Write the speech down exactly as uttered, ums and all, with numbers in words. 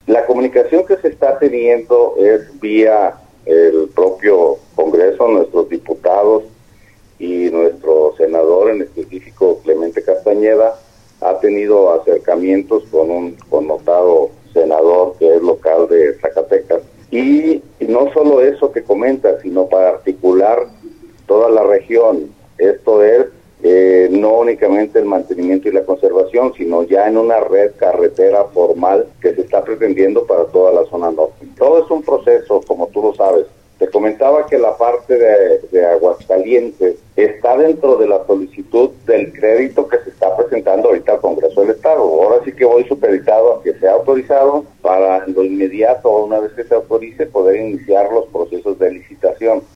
La comunicación que se está teniendo es vía el propio Congreso, nuestros diputados y nuestro senador, en específico Clemente Castañeda, ha tenido acercamientos con un connotado senador que es local de Zacatecas. Y, y no solo eso que comenta, sino para articular toda la región. Esto es eh, no únicamente el mantenimiento y la conservación, sino ya en una red carretera formal que se está pretendiendo para toda la zona norte. Todo es un proceso, como tú lo sabes. Te comentaba que la parte de, de Aguascalientes está dentro de la solicitud del crédito que se está presentando ahorita al Congreso del Estado. Ahora sí que voy supeditado a que sea autorizado para en lo inmediato, una vez que se autorice, poder iniciar los procesos de licitación.